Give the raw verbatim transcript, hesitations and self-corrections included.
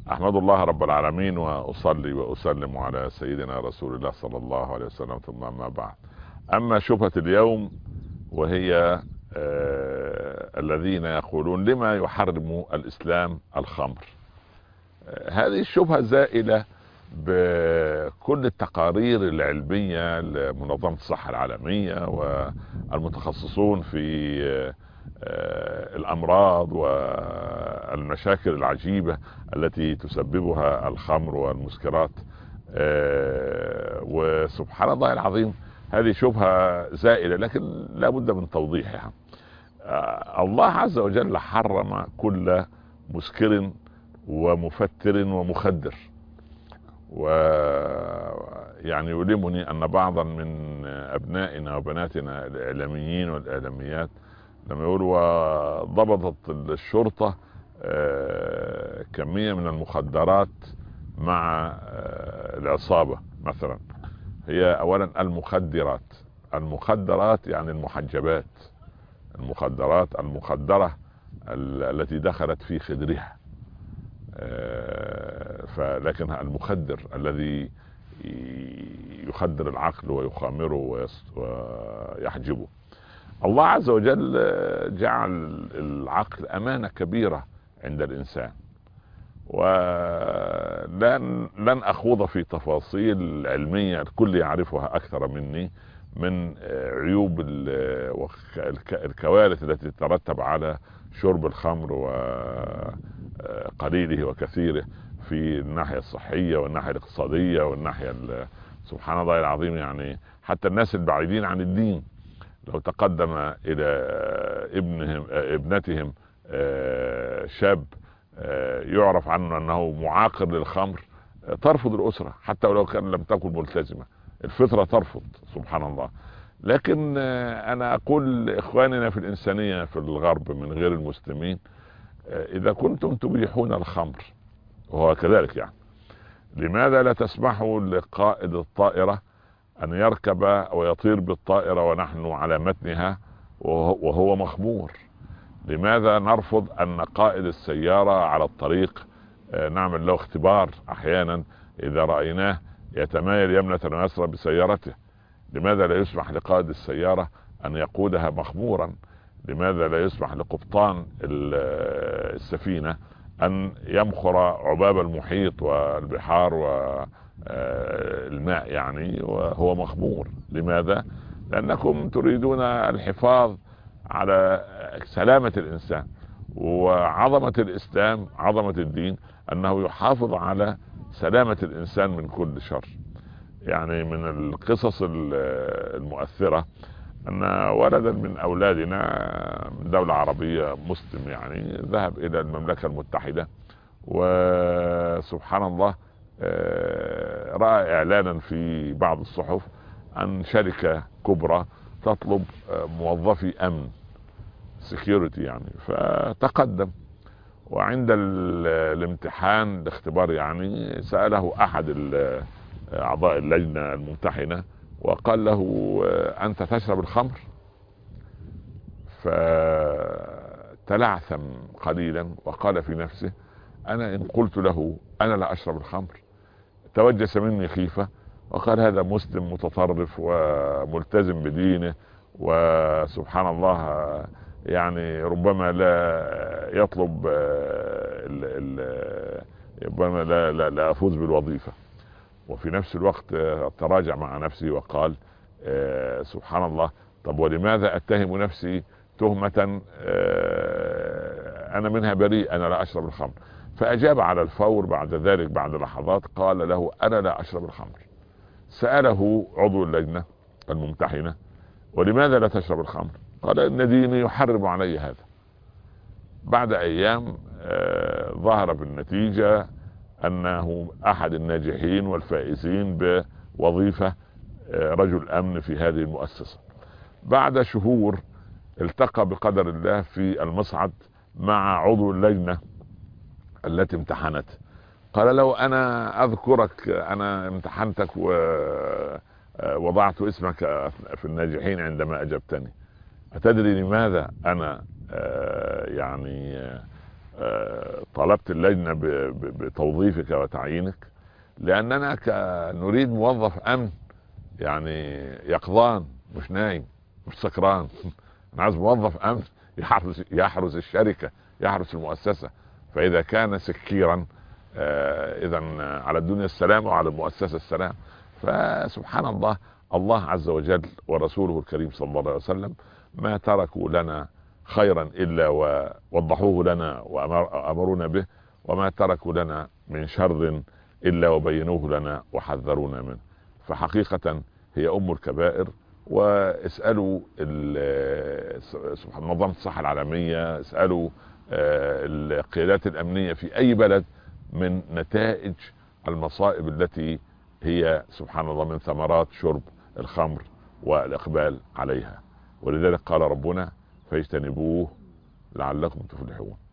أحمد الله رب العالمين، وأصلي وأسلم على سيدنا رسول الله صلى الله عليه وسلم، ثم ما بعد. أما شبهة اليوم وهي آه الذين يقولون لما يحرم الإسلام الخمر. آه هذه الشبهة زائلة بكل التقارير العلمية لمنظمة الصحة العالمية والمتخصصون في آه الأمراض والمشاكل العجيبة التي تسببها الخمر والمسكرات. وسبحان الله العظيم، هذه شبهة زائلة لكن لا بد من توضيحها. الله عز وجل حرم كل مسكر ومفتر ومخدر، ويعني يؤلمني أن بعضا من أبنائنا وبناتنا الإعلاميين والإعلاميات لما يقولوا ضبطت الشرطة كمية من المخدرات مع العصابة مثلا. هي أولا المخدرات المخدرات يعني المحجبات، المخدرات المخدرة التي دخلت في خدرها، فلكن المخدر الذي يخدر العقل ويخامره ويحجبه. الله عز وجل جعل العقل أمانة كبيرة عند الإنسان، ولن لن أخوض في تفاصيل علمية الكل يعرفها أكثر مني من عيوب الكوارث التي تترتب على شرب الخمر وقليله وكثيره في الناحية الصحية والناحية الاقتصادية والناحية سبحان الله العظيم. يعني حتى الناس البعيدين عن الدين لو تقدم إلى ابنهم ابنتهم شاب يعرف عنه أنه معاقر للخمر ترفض الأسرة، حتى ولو كان لم تكن ملتزمة، الفطرة ترفض سبحان الله. لكن أنا أقول لإخواننا في الإنسانية في الغرب من غير المسلمين، إذا كنتم تبيحون الخمر وهو كذلك، يعني لماذا لا تسمحوا لقائد الطائرة أن يركب ويطير بالطائرة ونحن على متنها وهو مخمور؟ لماذا نرفض أن قائد السيارة على الطريق نعمل له اختبار أحيانا إذا رأيناه يتمايل يمنة ويسرى بسيارته؟ لماذا لا يسمح لقائد السيارة أن يقودها مخمورا؟ لماذا لا يسمح لقبطان السفينة أن يمخر عباب المحيط والبحار والماء يعني وهو مخمور؟ لماذا؟ لأنكم تريدون الحفاظ على سلامة الإنسان، وعظمة الإسلام عظمة الدين أنه يحافظ على سلامة الإنسان من كل شر. يعني من القصص المؤثرة أن ولدا من أولادنا من دولة عربية مسلم يعني ذهب إلى المملكة المتحدة، وسبحان الله رأى إعلانا في بعض الصحف عن شركة كبرى تطلب موظفي أمن سيكيورتي يعني، فتقدم وعند الامتحان الاختبار يعني سأله أحد أعضاء اللجنة الممتحنة وقال له أنت تشرب الخمر؟ فتلعثم قليلا وقال في نفسه أنا إن قلت له أنا لا أشرب الخمر توجس مني خيفة، وقال هذا مسلم متطرف وملتزم بدينه وسبحان الله يعني ربما لا يطلب ال ال ربما لا, لا, لا أفوز بالوظيفة. وفي نفس الوقت تراجع مع نفسه وقال آه سبحان الله، طب ولماذا أتهم نفسي تهمة آه أنا منها بريء، أنا لا أشرب الخمر؟ فأجاب على الفور بعد ذلك بعد لحظات قال له أنا لا أشرب الخمر. سأله عضو اللجنة الممتحنة ولماذا لا تشرب الخمر؟ قال إن ديني يحرم علي هذا. بعد أيام آه ظهر بالنتيجة أنه أحد الناجحين والفائزين بوظيفة رجل أمن في هذه المؤسسة. بعد شهور التقى بقدر الله في المصعد مع عضو اللجنة التي امتحنت، قال له أنا أذكرك، أنا امتحنتك ووضعت اسمك في الناجحين عندما أجبتني، أتدري لماذا أنا يعني آه، طلبت اللجنة ب- ب- بتوظيفك وتعيينك، لأننا ك- نريد موظف أمن، يعني يقظان مش نايم مش سكران. أنا عايز موظف أمن يحرس يحرس الشركة، يحرس المؤسسة. فإذا كان سكيرا، آه، إذا على الدنيا السلام وعلى المؤسسة السلام. فسبحان الله، الله عز وجل ورسوله الكريم صلى الله عليه وسلم ما تركوا لنا خيرا إلا ووضحوه لنا وأمرونا به، وما تركوا لنا من شر إلا وبينوه لنا وحذرونا منه. فحقيقة هي أم الكبائر. واسألوا ال- سبحان منظمة الصحة العالمية، اسألوا آه، القيادات الأمنية في أي بلد من نتائج المصائب التي هي سبحان الله من ثمرات شرب الخمر والإقبال عليها. ولذلك قال ربنا: فاجتنبوه لعلكم تفلحون.